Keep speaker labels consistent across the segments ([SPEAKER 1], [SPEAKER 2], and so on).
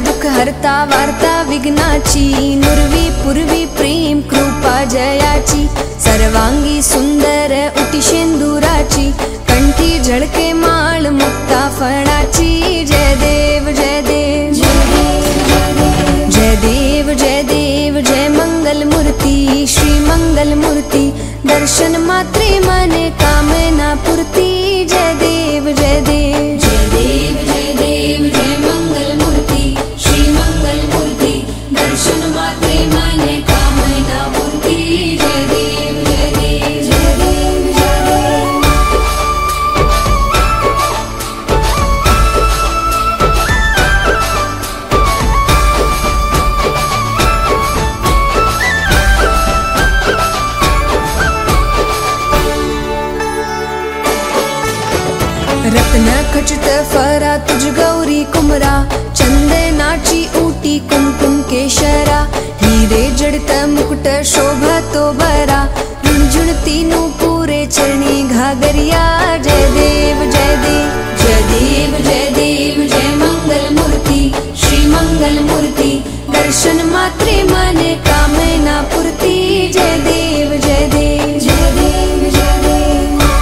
[SPEAKER 1] दुख हरता वार्ता विघ्नाची, नुरवी पूर्वी प्रेम कृपा जयाची, सर्वांगी सुंदर उटी शेंदुराची, कंठी झळके माळ मुक्ता फळाची। जय देव जय देव जय देव जय देव जय मंगल मूर्ती, श्री मंगल मूर्ती, दर्शन मात्रे मने कामना पूर्ती। जय देव जय देव जय देव जय देव जय मंगल मूर्ती, श्री मंगल मूर्ती, दर्शन मात्रे मने कामना पूर्ती। जय देव जय देव जय देव जय देव। रत्न खचित फरा तुझ गौरी कुमरा, चंदनाची ऊटी कुमकुम केशरा, हीरे जड़त मुकुट शोभतो बरा, रुणझुणती नूपुरे चरणी घागरिया। जय देव जय देव जय देव जय देव जय मंगल मूर्ती, श्री मंगल मूर्ती, दर्शन मात्रे मने कामना पूर्ती। जय देव जय देव जय देव जय देव।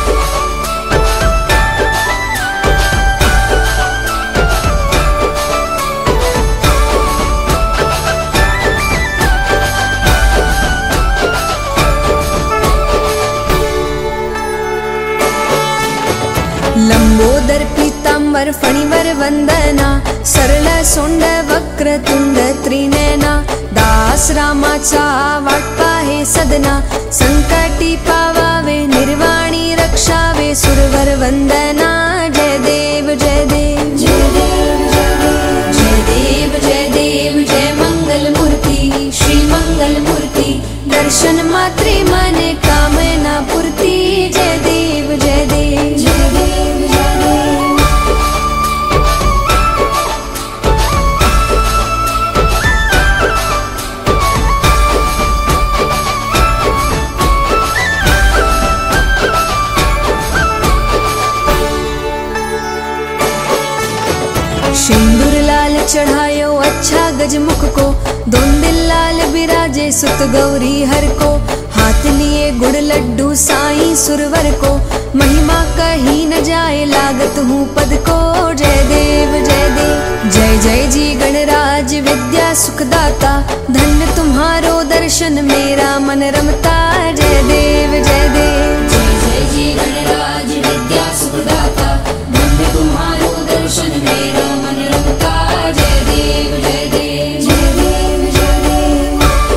[SPEAKER 1] लंबोदर पीतांबर फणिवर वंदना, सरळ सोंड वक्रतुंड त्रिनयना, दास रामाचा वाटपा हे सदना, संकटी पावावे निर्वाणी रक्षावे सुरवर वंदना। जय देव जय देव जय देव जय देव जय देव जय मंगल मूर्ती, श्री मंगल मूर्ती, दर्शन मात्रे मने कामना पूर्ती। जय देव जय देव जय देव जय देव। सिंदूर लाल चढ़ायो अच्छा गजमुख को, दोन दिल लाल बिराजे सुत गौरी हर को, हाथ लिए गुड़ लड्डू साईं सुरवर को, महिमा कही न जाए लागत हूँ पद को। जय देव जय देव जय जय जी गणराज विद्या सुखदाता, धन्य तुम्हारो दर्शन मेरा मन रमता। जय देव जय देव जय जय जी गणराज विद्या सुखदाता, धन्य तुम्हारो दर्शन मेरा मन रमता। जय देव जय देव जय देव जय देव।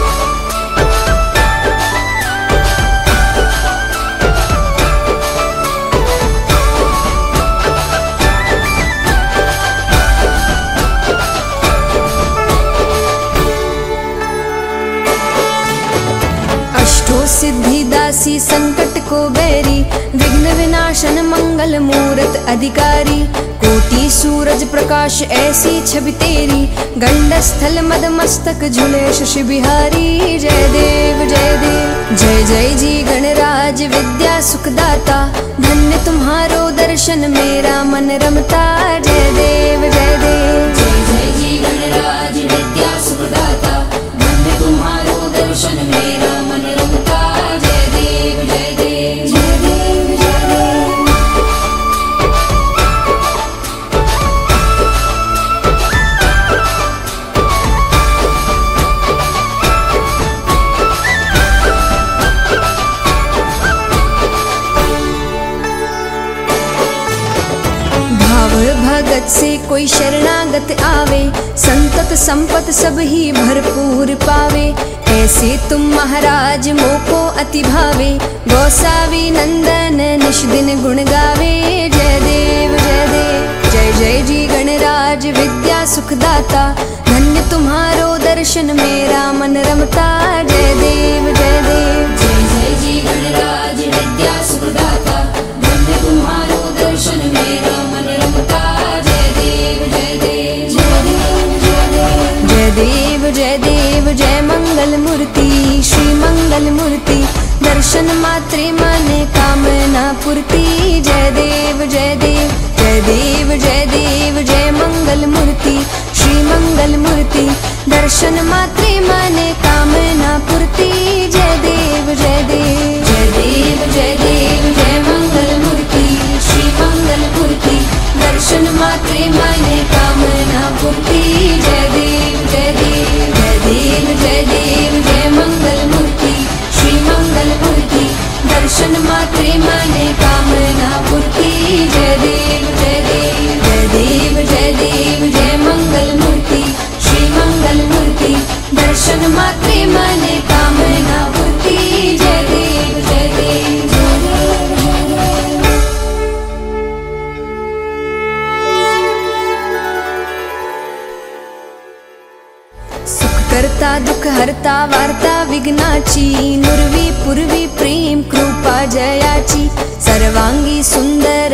[SPEAKER 1] अष्टो सिद्धि दासी संकट को बैरी, विघ्न विनाशन मंगल मूरत अधिकारी, कोटि सूरज प्रकाश ऐसी छवि तेरी, गंड स्थल मद मस्तक झूले शशि बिहारी। जय देव जय देव जय जय जी गणराज विद्या सुखदाता, धन्य तुम्हारो दर्शन मेरा मन रमता। जय देव जय देव जय जय जी गणराज विद्या सुखदाता, धन्य तुम्हारो दर्शन मेरा मन रमता। जय देव जय देव जय देव जय देव। भगत से कोई शरणागत आवे, संतत संपत सब ही भरपूर पावे, ऐसे तुम महाराज मोको अति भावे, गोसावी नंदन निश दिन गुण गावे। जय देव जय देव जय जय जी गणराज विद्या सुखदाता, धन्य तुम्हारो दर्शन मेरा मन रमता। जय देव जय देव जय जय जी गणराज विद्या सुखदाता, धन्य तुम्हारो दर्शन मेरा मन रमता। जय देव जय देव जय देव जय देव जय देव जय देव जय मंगल मूर्ति, श्री मंगल मूर्ति, दर्शन मात्रे माने कामना पूर्ति। जय देव जय देव जय देव जय देव जय मंगल मूर्ति, श्री श्री मंगल मूर्ति, दर्शन मात्रे माने कामना पूर्ति। जय देव जय देव जय देव जय देव जय मंगल मूर्ति, श्री मंगल मूर्ति, दर्शन मात्रे माने कामना पूर्ति। जय देव जय देव जय देव जय देव जय मंगल मूर्ति, श्री मंगल मूर्ति, दर्शन मात्रे माने कामना पूर्ति। जय देव जय देव जय देव जय देव जय मंगल मूर्ति, श्री मंगल मूर्ति, दर्शन मात्रे माने कामना पूर्ति। जय देव जय देव जय देव जय देव। सुख करता दुख हरता वार्ता विघ्नाची, नुरवी पूर्वी प्रेम कृपा जयाची, सर्वांगी सुंदर